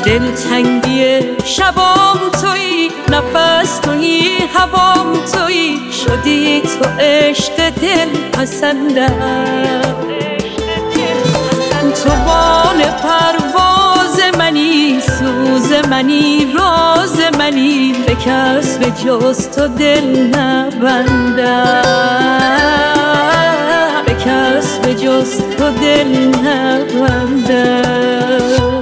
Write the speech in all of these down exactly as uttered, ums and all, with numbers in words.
دلتنگی شبام تویی، نفس تویی، هوام تویی، شدی تو عشق دل پسندم. تو بال پرواز منی، سوز منی، راز منی، به کس به جز تو دل نبندم، به کس به جز تو دل نبندم.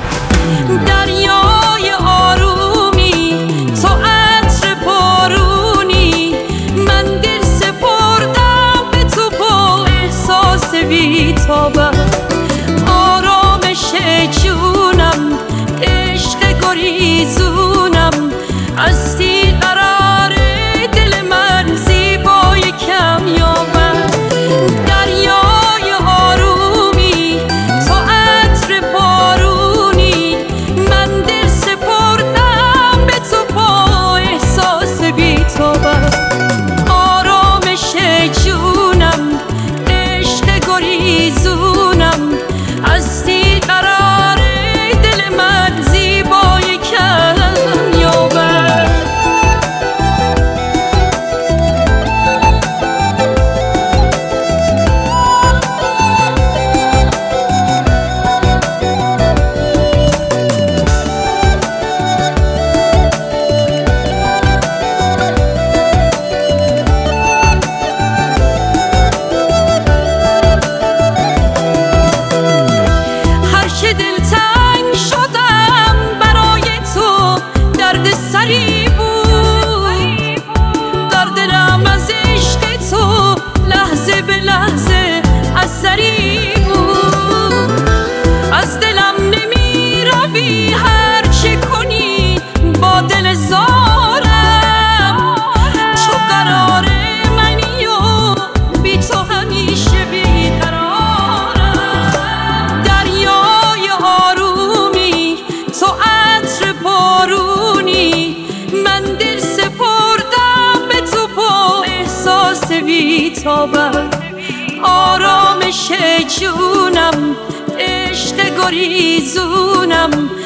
دریای آرومی، تو عطر بارونی، من دل سپردم به تو با احساس بی‌تابم. آرامش جونم، عشق گریزونم، هستی قرار دل من، زیبای کمیابم. دریای آرومی، تو عطر بارونی، من دل سپردم به تو با احساس بی‌تابم. آرامش جونم، عشق گریزونم، هستی قرار دل من، زیبای کمیابم. آرامش جونم، عشق گریزونم،